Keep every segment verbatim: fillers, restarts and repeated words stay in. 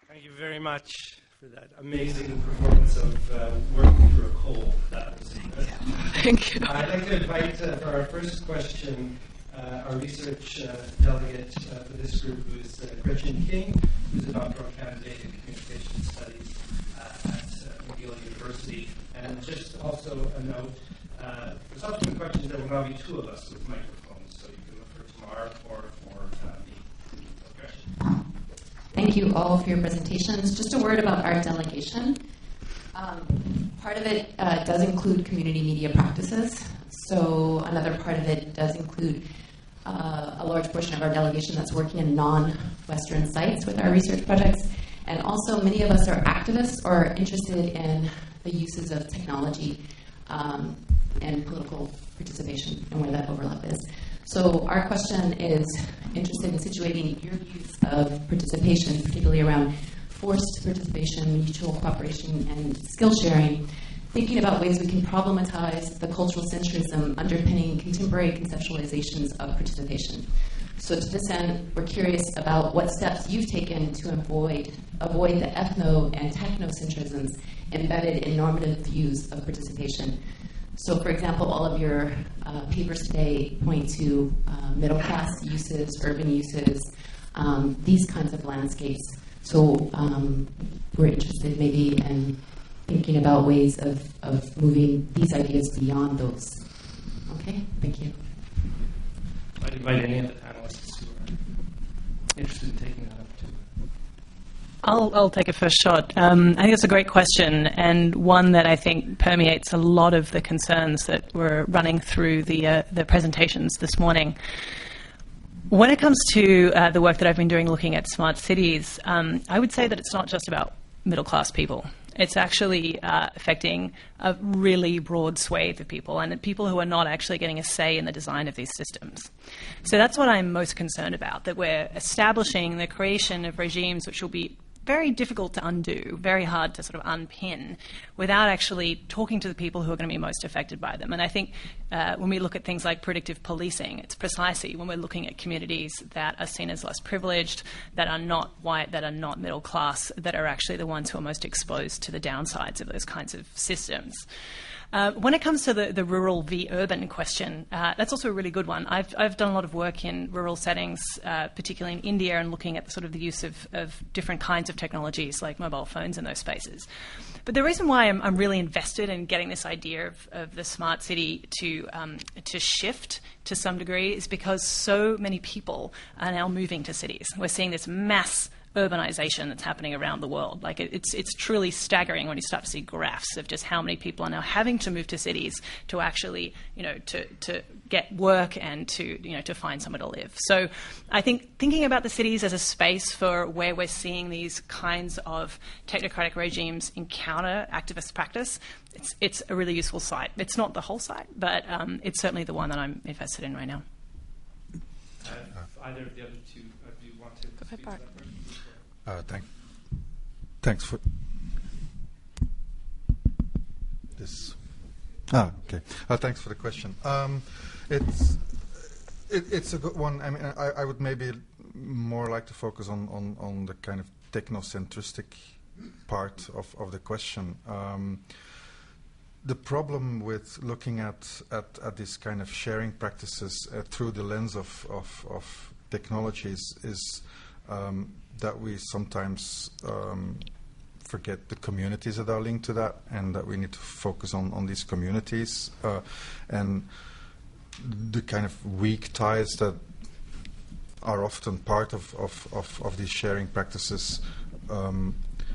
Thank you very much for that amazing performance of uh, working through a cold. That was impressive. Thank you. I'd like to invite uh, for our first question uh, our research uh, delegate uh, for this group, who is uh, Gretchen King, who's a doctoral candidate in communication studies uh, at uh, McGill University. And just also a note, uh, for subsequent questions, there will now be two of us with microphones, so you can look for Tamar or for uh, me. Gretchen. Thank you all for your presentations. Just a word about our delegation. Um, part of it uh, does include community media practices. So another part of it does include uh, a large portion of our delegation that's working in non-Western sites with our research projects. And also many of us are activists or are interested in the uses of technology um, and political participation and where that overlap is. So our question is interested in situating your views of participation, particularly around forced participation, mutual cooperation, and skill sharing, thinking about ways we can problematize the cultural centrism underpinning contemporary conceptualizations of participation. So to this end, we're curious about what steps you've taken to avoid, avoid the ethno and technocentrisms embedded in normative views of participation. So, for example, all of your uh, papers today point to uh, middle-class uses, urban uses, um, these kinds of landscapes. So um, we're interested maybe in thinking about ways of, of moving these ideas beyond those. Okay, thank you. I'd invite any of the panelists who are interested in taking that up too. I'll, I'll take a first shot. Um, I think it's a great question, and one that I think permeates a lot of the concerns that were running through the uh, the presentations this morning. When it comes to uh, the work that I've been doing looking at smart cities, um, I would say that it's not just about middle-class people. It's actually uh, affecting a really broad swathe of people, and people who are not actually getting a say in the design of these systems. So that's what I'm most concerned about, that we're establishing the creation of regimes which will be very difficult to undo, very hard to sort of unpin, without actually talking to the people who are going to be most affected by them. And I think uh, when we look at things like predictive policing, it's precisely when we're looking at communities that are seen as less privileged, that are not white, that are not middle class, that are actually the ones who are most exposed to the downsides of those kinds of systems. Uh, when it comes to the, the rural v urban question, uh, that's also a really good one. I've, I've done a lot of work in rural settings, uh, particularly in India, and looking at the, sort of the use of, of different kinds of technologies like mobile phones in those spaces. But the reason why I'm, I'm really invested in getting this idea of, of the smart city to um, to shift to some degree is because so many people are now moving to cities. We're seeing this mass urbanization that's happening around the world. Like it, it's it's truly staggering when you start to see graphs of just how many people are now having to move to cities to actually, you know, to to get work and to, you know, to find somewhere to live. So I think thinking about the cities as a space for where we're seeing these kinds of technocratic regimes encounter activist practice, it's it's a really useful site. It's not the whole site, but um, it's certainly the one that I'm invested in right now. Uh, either of the other two, uh, do you want to Go ahead, speak Bart. to that first? Uh, thank, thanks for this. Ah, okay. Uh, thanks for the question. Um, it's it, it's a good one. I mean, I, I would maybe more like to focus on, on, on the kind of technocentristic part of, of the question. Um, the problem with looking at, at, at this kind of sharing practices uh, through the lens of, of, of technologies is um, that we sometimes um, forget the communities that are linked to that, and that we need to focus on, on these communities uh, and the kind of weak ties that are often part of, of, of, of these sharing practices. Um,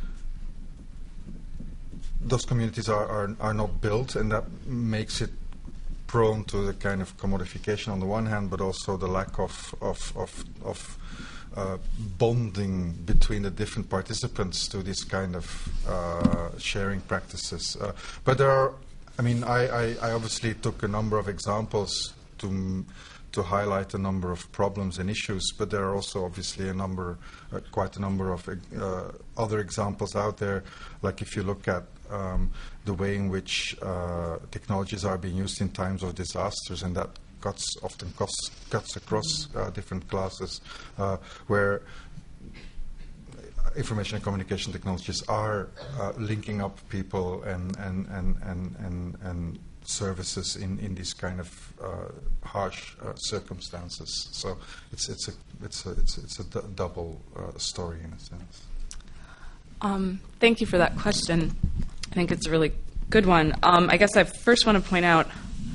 those communities are, are, are not built, and that makes it prone to the kind of commodification on the one hand, but also the lack of, of, of, of Uh, bonding between the different participants to this kind of uh, sharing practices. Uh, but there are, I mean, I, I, I obviously took a number of examples to m- to highlight a number of problems and issues, but there are also obviously a number, uh, quite a number of uh, other examples out there, like if you look at um, the way in which uh, technologies are being used in times of disasters, and that cuts often cuts, cuts across uh, different classes, uh, where information and communication technologies are uh, linking up people and and and and and, and services in, in these kind of uh, harsh uh, circumstances. So it's it's a it's a it's, it's a d- double uh, story in a sense. Um, thank you for that question. I think it's a really good one. Um, I guess I first want to point out,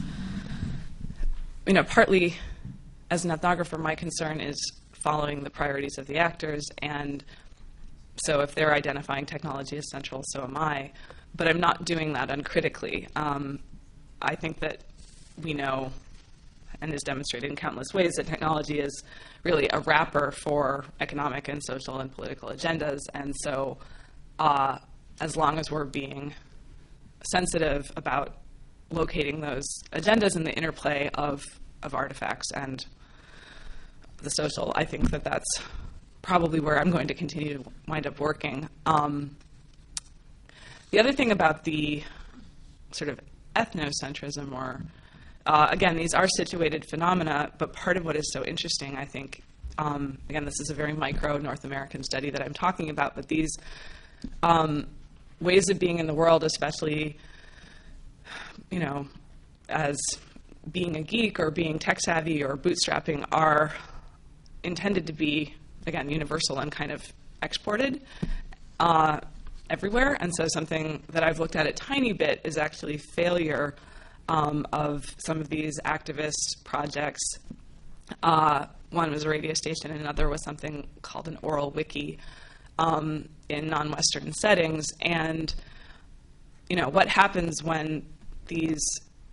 you know, partly as an ethnographer, my concern is following the priorities of the actors, and so if they're identifying technology as central, so am I. But I'm not doing that uncritically. Um, I think that we know, and is demonstrated in countless ways, that technology is really a wrapper for economic and social and political agendas. And so uh, as long as we're being sensitive about locating those agendas and the interplay of, of artifacts and the social, I think that that's probably where I'm going to continue to wind up working. Um, the other thing about the sort of ethnocentrism, or uh, again, these are situated phenomena, but part of what is so interesting, I think, um, again, this is a very micro North American study that I'm talking about, but these um, ways of being in the world, especially, you know, as being a geek or being tech savvy or bootstrapping, are intended to be, again, universal and kind of exported uh, everywhere. And so something that I've looked at a tiny bit is actually failure um, of some of these activist projects. Uh, one was a radio station, and another was something called an oral wiki um, in non-Western settings. And, you know, what happens when these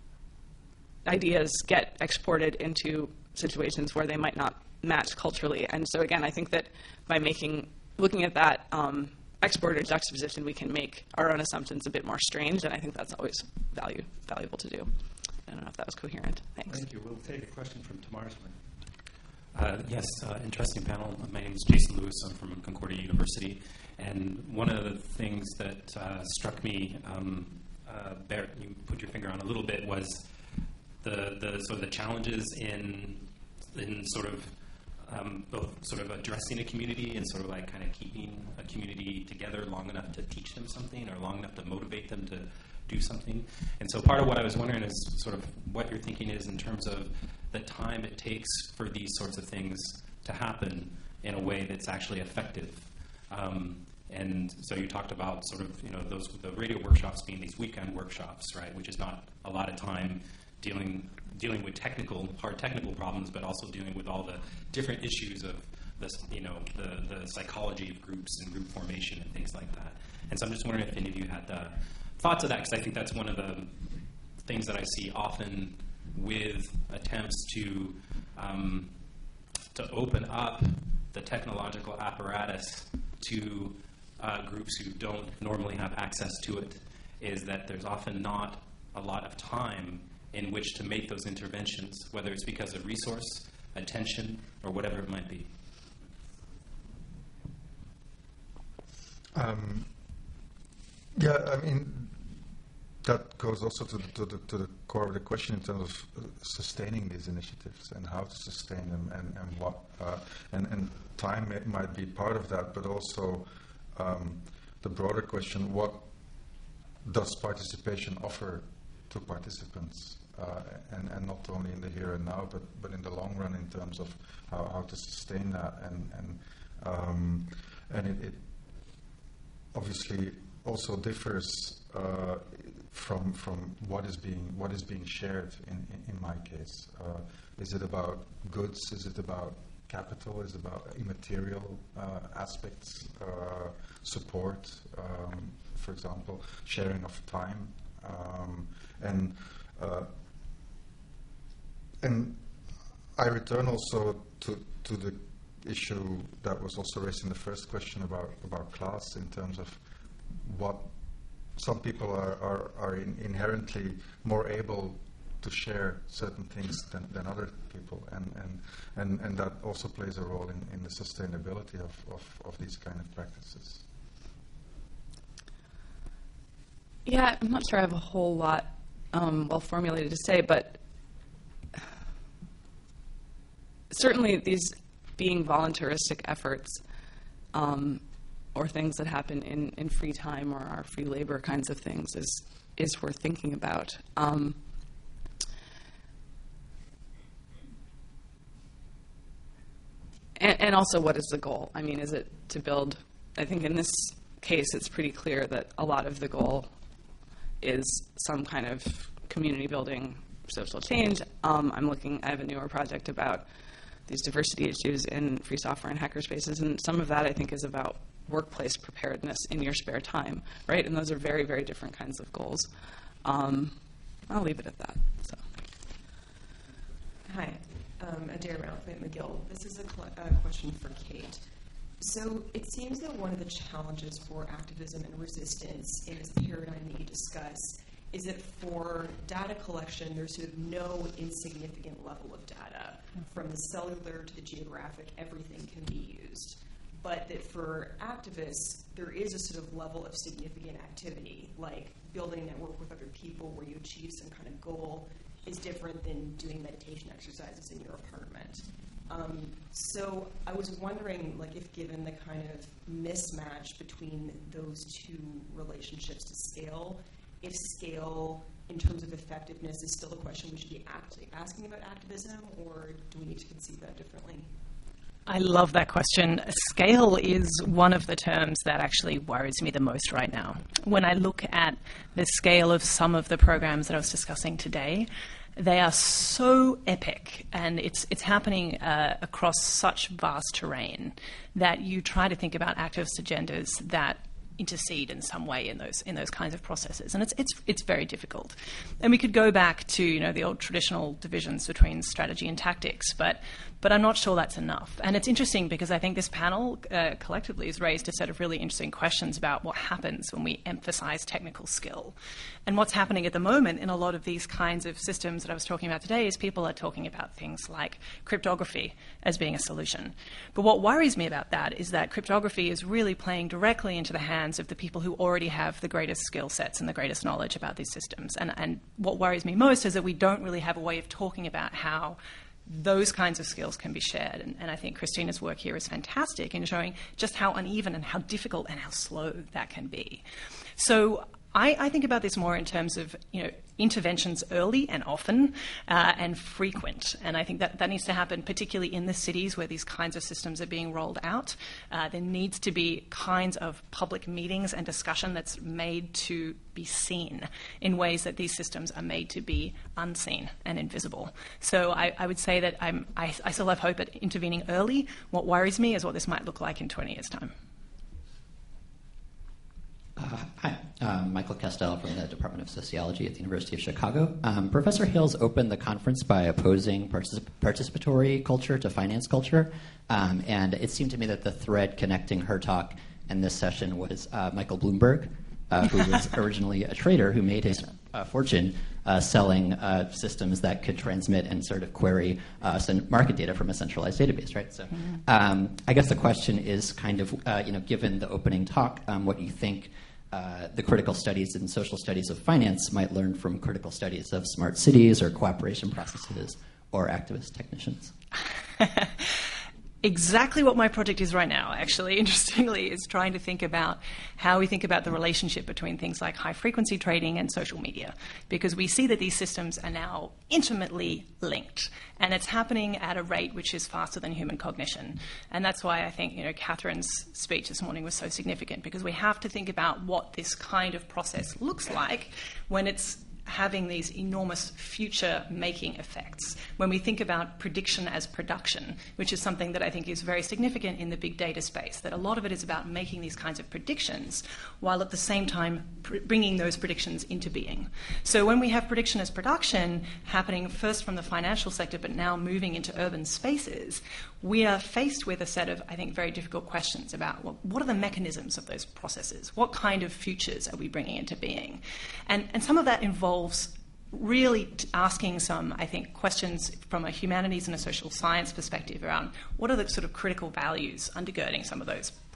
ideas get exported into situations where they might not match culturally? And so, again, I think that by making, looking at that um, exporter juxtaposition, we can make our own assumptions a bit more strange, and I think that's always value, valuable to do. I don't know if that was coherent. Thanks. Thank you. We'll take a question from Tamar's mind. Uh, yes, uh, interesting panel. My name is Jason Lewis. I'm from Concordia University. And one of the things that uh, struck me, um, uh, Barrett, you put your finger on a little bit, was the, the sort of the challenges in in sort of um, both sort of addressing a community and sort of like kind of keeping a community together long enough to teach them something or long enough to motivate them to do something. And so part of what I was wondering is sort of what your thinking is in terms of the time it takes for these sorts of things to happen in a way that's actually effective. Um, and so you talked about sort of, you know, those the radio workshops being these weekend workshops, right, which is not a lot of time dealing dealing with technical, hard technical problems, but also dealing with all the different issues of this, you know, the, the psychology of groups and group formation and things like that. And so I'm just wondering if any of you had uh, thoughts of that, because I think that's one of the things that I see often with attempts to um, to open up the technological apparatus to uh, groups who don't normally have access to it, is that there's often not a lot of time in which to make those interventions, whether it's because of resource, attention, or whatever it might be. Um, yeah, I mean, that goes also to the, to, the, to the core of the question in terms of uh, sustaining these initiatives and how to sustain them, and, and what, uh, and, and time may, might be part of that, but also um, the broader question, what does participation offer to participants, uh, and, and not only in the here and now, but, but in the long run in terms of how, how to sustain that, and and um, and it, it obviously also differs uh, from from what is being what is being shared. In in, in my case, uh, is it about goods? Is it about capital? Is it about immaterial uh, aspects? Uh, support, um, for example, sharing of time. Um, and uh, and I return also to to the issue that was also raised in the first question about about class, in terms of what some people are are, are in inherently more able to share certain things than, than other people, and, and and and that also plays a role in, in the sustainability of, of, of these kind of practices. Yeah, I'm not sure I have a whole lot um, well formulated to say, but certainly these being voluntaristic efforts, um, or things that happen in, in free time or our free labor kinds of things is is worth thinking about. Um, and, and also, what is the goal? I mean, is it to build? I think in this case, it's pretty clear that a lot of the goal is some kind of community building, social change. Um, I'm looking. I have a newer project about these diversity issues in free software and hackerspaces, and some of that I think is about workplace preparedness in your spare time, right? And those are very, very different kinds of goals. Um, I'll leave it at that. So. Hi, um, Adair Malfoy at McGill. This is a cl- uh, question for Kate. So it seems that one of the challenges for activism and resistance in this paradigm that you discuss is that for data collection, there's sort of no insignificant level of data. From the cellular to the geographic, everything can be used. But that for activists, there is a sort of level of significant activity, like building a network with other people where you achieve some kind of goal is different than doing meditation exercises in your apartment. Um, so I was wondering, like, if given the kind of mismatch between those two relationships to scale, if scale in terms of effectiveness is still a question we should be act- asking about activism, or do we need to conceive that differently? I love that question. Scale is one of the terms that actually worries me the most right now. When I look at the scale of some of the programs that I was discussing today, they are so epic, and it's it's happening uh, across such vast terrain that you try to think about activist agendas that intercede in some way in those in those kinds of processes, and it's it's it's very difficult. And we could go back to you know the old traditional divisions between strategy and tactics, but but I'm not sure that's enough. And it's interesting because I think this panel uh, collectively has raised a set of really interesting questions about what happens when we emphasize technical skill. And what's happening at the moment in a lot of these kinds of systems that I was talking about today is people are talking about things like cryptography as being a solution. But what worries me about that is that cryptography is really playing directly into the hands of the people who already have the greatest skill sets and the greatest knowledge about these systems. And, and what worries me most is that we don't really have a way of talking about how those kinds of skills can be shared. And, and I think Christina's work here is fantastic in showing just how uneven and how difficult and how slow that can be. So I, I think about this more in terms of, you know, interventions early and often uh, and frequent. And I think that that needs to happen particularly in the cities where these kinds of systems are being rolled out. Uh, there needs to be kinds of public meetings and discussion that's made to be seen in ways that these systems are made to be unseen and invisible. So I, I would say that I'm, I, I still have hope at intervening early. What worries me is what this might look like in twenty years' time. Uh, hi, um, Michael Castell from the Department of Sociology at the University of Chicago. Um, Professor Hales opened the conference by opposing particip- participatory culture to finance culture, um, and it seemed to me that the thread connecting her talk and this session was uh, Michael Bloomberg, uh, who was originally a trader who made his uh, fortune uh, selling uh, systems that could transmit and sort of query uh, market data from a centralized database, right? So um, I guess the question is kind of, uh, you know, given the opening talk, um, what you think Uh, the critical studies and social studies of finance might learn from critical studies of smart cities or cooperation processes or activist technicians? Exactly what my project is right now, actually, interestingly, is trying to think about how we think about the relationship between things like high-frequency trading and social media, because we see that these systems are now intimately linked, and it's happening at a rate which is faster than human cognition. And that's why I think, you know, Catherine's speech this morning was so significant, because we have to think about what this kind of process looks like when it's having these enormous future-making effects. When we think about prediction as production, which is something that I think is very significant in the big data space, that a lot of it is about making these kinds of predictions while at the same time pr- bringing those predictions into being. So when we have prediction as production happening first from the financial sector but now moving into urban spaces, we are faced with a set of, I think, very difficult questions about well, what are the mechanisms of those processes? What kind of futures are we bringing into being? And, and some of that involves really t- asking some, I think, questions from a humanities and a social science perspective around what are the sort of critical values undergirding some of those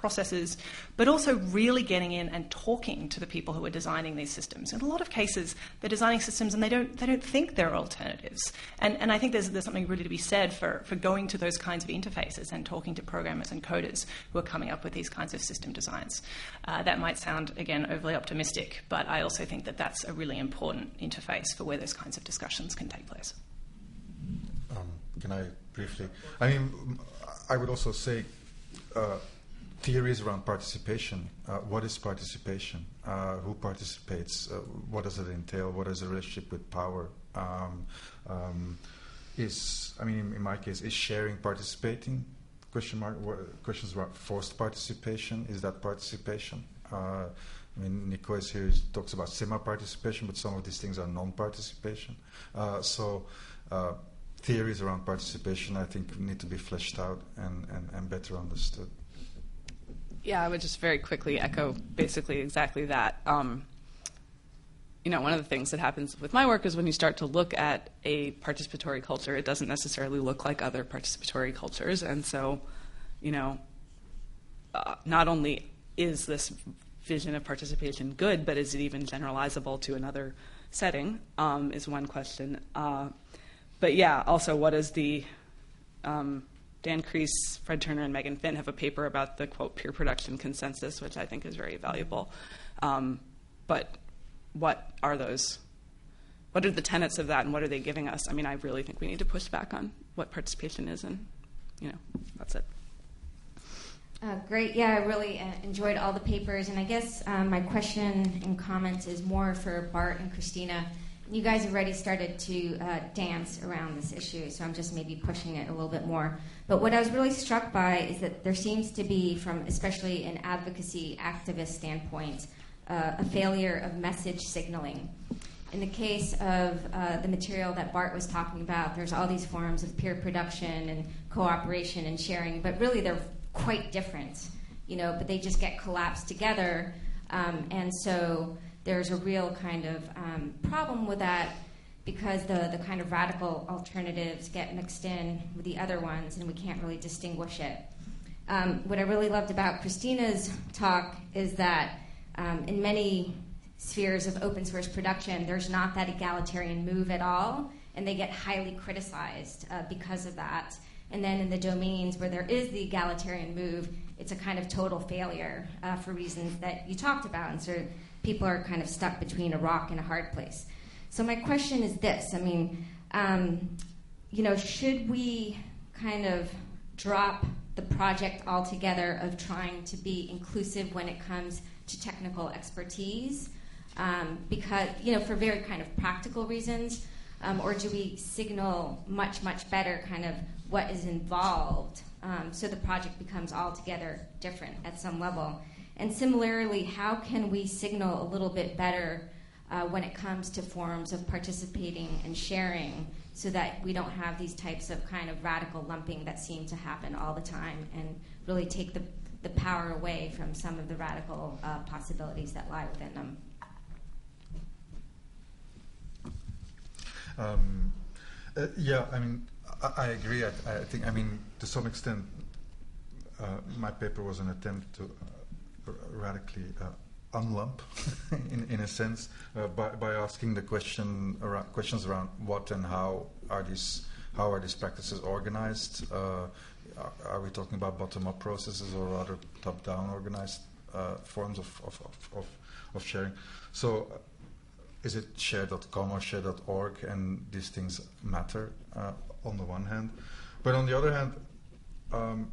processes, but also really getting in and talking to the people who are designing these systems. In a lot of cases, they're designing systems and they don't they don't think there are alternatives. And and I think there's there's something really to be said for, for going to those kinds of interfaces and talking to programmers and coders who are coming up with these kinds of system designs. Uh, that might sound, again, overly optimistic, but I also think that that's a really important interface for where those kinds of discussions can take place. Um, can I briefly? I mean, I would also say uh, theories around participation. Uh, what is participation? Uh, who participates? Uh, what does it entail? What is the relationship with power? Um, um, is I mean, in, in my case, is sharing participating? Question mark. What, questions about forced participation. Is that participation? Uh, I mean, Nico is here. He talks about semi-participation, but some of these things are non-participation. Uh, so. Uh, Theories around participation, I think, need to be fleshed out and, and, and better understood. Yeah, I would just very quickly echo basically exactly that. Um, you know, one of the things that happens with my work is when you start to look at a participatory culture, it doesn't necessarily look like other participatory cultures. And so, you know, uh, not only is this vision of participation good, but is it even generalizable to another setting, um, is one question. Uh, But yeah, also, what is the um, Dan Kreis, Fred Turner, and Megan Finn have a paper about the, quote, peer production consensus, which I think is very valuable. Um, but what are those? What are the tenets of that, and what are they giving us? I mean, I really think we need to push back on what participation is, and, you know, that's it. Uh, great. Yeah, I really uh, enjoyed all the papers. And I guess um, my question and comments is more for Bart and Christina. You guys have already started to uh, dance around this issue, so I'm just maybe pushing it a little bit more. But what I was really struck by is that there seems to be, from especially an advocacy activist standpoint, uh, a failure of message signaling. In the case of uh, the material that Bart was talking about, there's all these forms of peer production and cooperation and sharing, but really they're quite different, you know, but they just get collapsed together. Um, and so there's a real kind of um, problem with that because the, the kind of radical alternatives get mixed in with the other ones and we can't really distinguish it. Um, what I really loved about Christina's talk is that um, in many spheres of open source production, there's not that egalitarian move at all, and they get highly criticized uh, because of that. And then in the domains where there is the egalitarian move, it's a kind of total failure uh, for reasons that you talked about. And so people are kind of stuck between a rock and a hard place. So my question is this. I mean, um, you know, should we kind of drop the project altogether of trying to be inclusive when it comes to technical expertise? Um, because, you know, for very kind of practical reasons, um, or do we signal much, much better kind of what is involved um, so the project becomes altogether different at some level? And similarly, how can we signal a little bit better uh, when it comes to forms of participating and sharing so that we don't have these types of kind of radical lumping that seem to happen all the time and really take the, the power away from some of the radical uh, possibilities that lie within them? Um, uh, yeah, I mean, I, I agree. I, I think, I mean, to some extent, uh, my paper was an attempt to uh, radically uh, unlump, in, in a sense, uh, by, by asking the question around, questions around what and how are these how are these practices organized. Uh, are, are we talking about bottom-up processes or rather top-down organized uh, forms of, of, of, of sharing? So. Uh, Is it share dot com or share dot org, and these things matter uh, on the one hand. But on the other hand, um,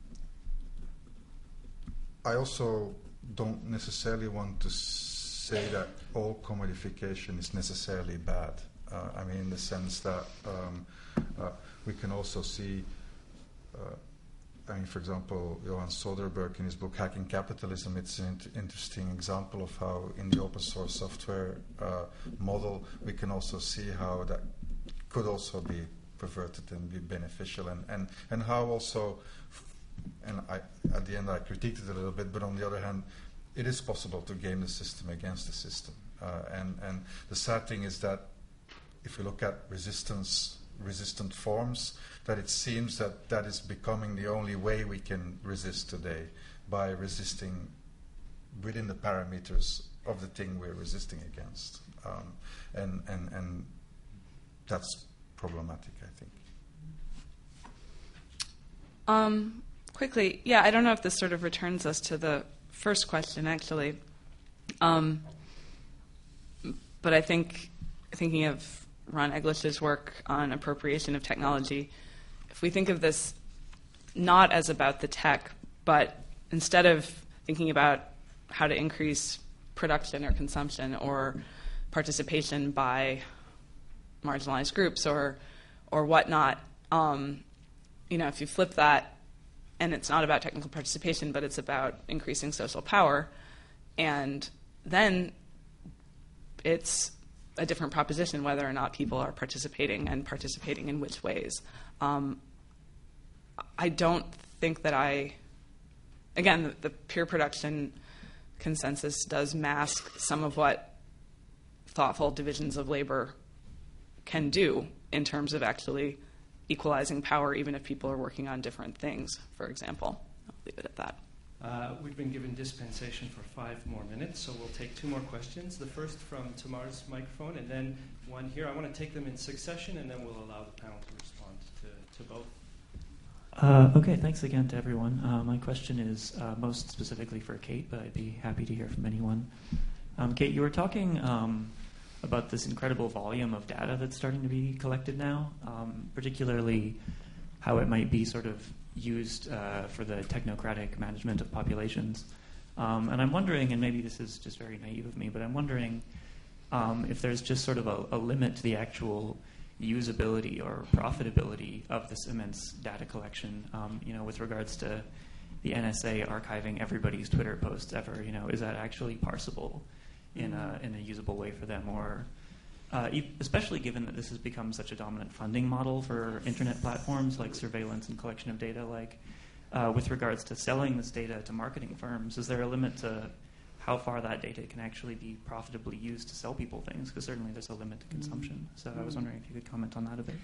I also don't necessarily want to say that all commodification is necessarily bad. Uh, I mean, in the sense that um, uh, we can also see uh, I mean, for example, Johan Soderbergh in his book Hacking Capitalism, it's an int- interesting example of how in the open source software uh, model we can also see how that could also be perverted and be beneficial, and, and, and how also, and I, at the end I critiqued it a little bit, but on the other hand, it is possible to game the system against the system. Uh, and, and the sad thing is that if you look at resistance resistant forms, that it seems that that is becoming the only way we can resist today. by resisting within the parameters of the thing we're resisting against. Um, and, and, and that's problematic, I think. Um, quickly, yeah, I don't know if this sort of returns us to the first question, actually. Um, but I think, thinking of Ron Eglish's work on appropriation of technology, if we think of this not as about the tech, but instead of thinking about how to increase production or consumption or participation by marginalized groups or or whatnot, um, you know, if you flip that and it's not about technical participation, but it's about increasing social power, and then it's a different proposition whether or not people are participating and participating in which ways. Um, I don't think that I, again, the, the peer production consensus does mask some of what thoughtful divisions of labor can do in terms of actually equalizing power, even if people are working on different things, for example. I'll leave it at that. Uh, we've been given dispensation for five more minutes, so we'll take two more questions. The first from Tamar's microphone, and then one here. I want to take them in succession, and then we'll allow the panel to respond to, to both. Uh, okay, thanks again to everyone. Uh, my question is uh, most specifically for Kate, but I'd be happy to hear from anyone. Um, Kate, you were talking um, about this incredible volume of data that's starting to be collected now, um, particularly how it might be sort of used uh, for the technocratic management of populations. Um, and I'm wondering, and maybe this is just very naive of me, but I'm wondering um, if there's just sort of a, a limit to the actual usability or profitability of this immense data collection, um, you know, with regards to the N S A archiving everybody's Twitter posts ever. You know, is that actually parsable in a in a usable way for them, or uh, e- especially given that this has become such a dominant funding model for internet platforms like surveillance and collection of data, like uh, with regards to selling this data to marketing firms, is there a limit to how far that data can actually be profitably used to sell people things? Because certainly there's a limit to consumption. So I was wondering if you could comment on that a bit.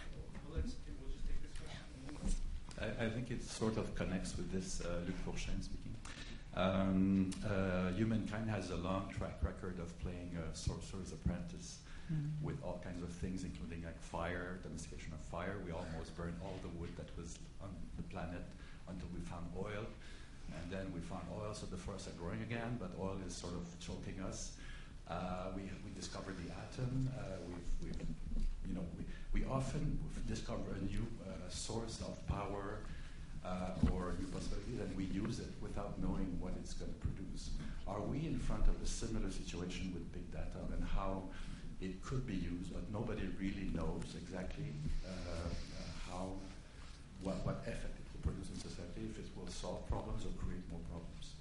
I, I think it sort of connects with this, uh, Luc Fourchaine speaking. Um, uh, humankind has a long track record of playing a sorcerer's apprentice mm. with all kinds of things, including like fire, domestication of fire. We almost burned all the wood that was on the planet until we found oil. And then we found oil, so the forests are growing again, but oil is sort of choking us. Uh, we we discovered the atom. Uh, we've, we've, you know, we, we often discover a new uh, source of power uh, or a new possibility, and we use it without knowing what it's going to produce. Are we in front of a similar situation with big data and how it could be used, but nobody really knows exactly uh, uh, how, what, what effect it will produce in society, if it will solve problems or create more problems?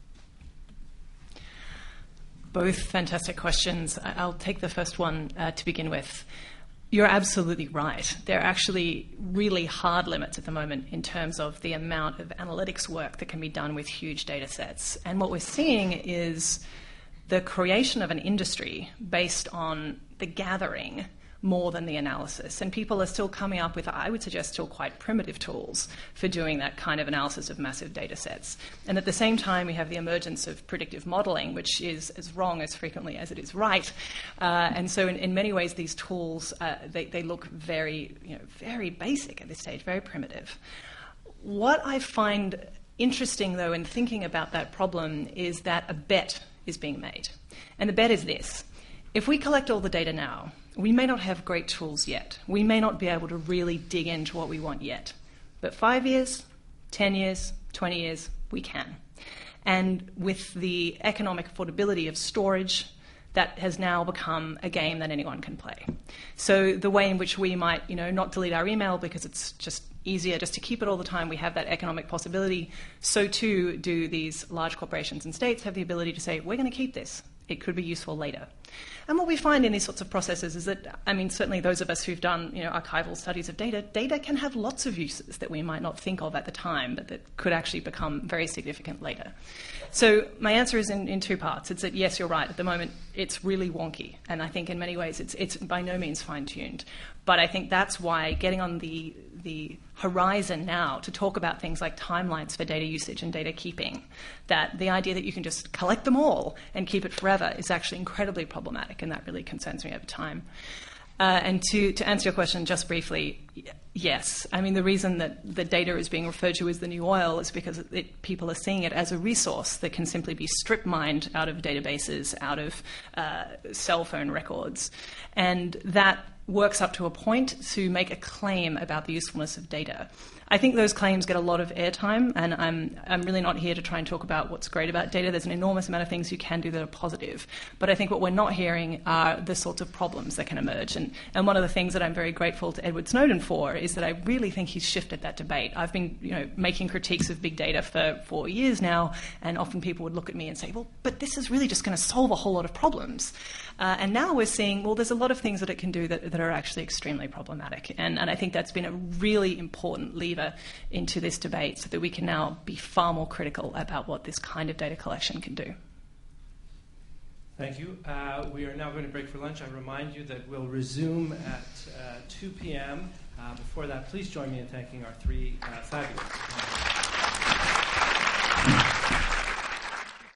Yeah. Both fantastic questions. I'll take the first one uh, to begin with. You're absolutely right. There are actually really hard limits at the moment in terms of the amount of analytics work that can be done with huge data sets. And what we're seeing is the creation of an industry based on the gathering more than the analysis. And people are still coming up with, I would suggest, still quite primitive tools for doing that kind of analysis of massive data sets. And at the same time, we have the emergence of predictive modeling, which is as wrong as frequently as it is right. Uh, and so in, in many ways, these tools, uh, they, they look very, you know, very basic at this stage, very primitive. What I find interesting, though, in thinking about that problem is that a bet is being made. And the bet is this. If we collect all the data now, we may not have great tools yet. We may not be able to really dig into what we want yet. But five years, ten years, twenty years, we can. And with the economic affordability of storage, that has now become a game that anyone can play. So the way in which we might, you know, not delete our email because it's just easier just to keep it all the time, we have that economic possibility. So too do these large corporations and states have the ability to say, we're going to keep this. It could be useful later. And what we find in these sorts of processes is that, I mean, certainly those of us who've done, you know, archival studies of data, data can have lots of uses that we might not think of at the time, but that could actually become very significant later. So my answer is in, in two parts. It's that, yes, you're right. At the moment, it's really wonky. And I think in many ways it's, it's by no means fine-tuned. But I think that's why getting on the, the horizon now to talk about things like timelines for data usage and data keeping, that the idea that you can just collect them all and keep it forever is actually incredibly problematic, and that really concerns me over time. Uh, and to, to answer your question just briefly, yes. I mean, the reason that the data is being referred to as the new oil is because it, people are seeing it as a resource that can simply be strip mined out of databases, out of uh, cell phone records. And that works up to a point to make a claim about the usefulness of data. I think those claims get a lot of airtime, and I'm, I'm really not here to try and talk about what's great about data. There's an enormous amount of things you can do that are positive. But I think what we're not hearing are the sorts of problems that can emerge. And, and one of the things that I'm very grateful to Edward Snowden for is that I really think he's shifted that debate. I've been, you know, making critiques of big data for four years now, and often people would look at me and say, well, but this is really just going to solve a whole lot of problems. Uh, and now we're seeing, well, there's a lot of things that it can do that, that are actually extremely problematic. And, and I think that's been a really important lever into this debate so that we can now be far more critical about what this kind of data collection can do. Thank you. Uh, we are now going to break for lunch. I remind you that we'll resume at uh, two p.m. Uh, before that, please join me in thanking our three uh, fabulous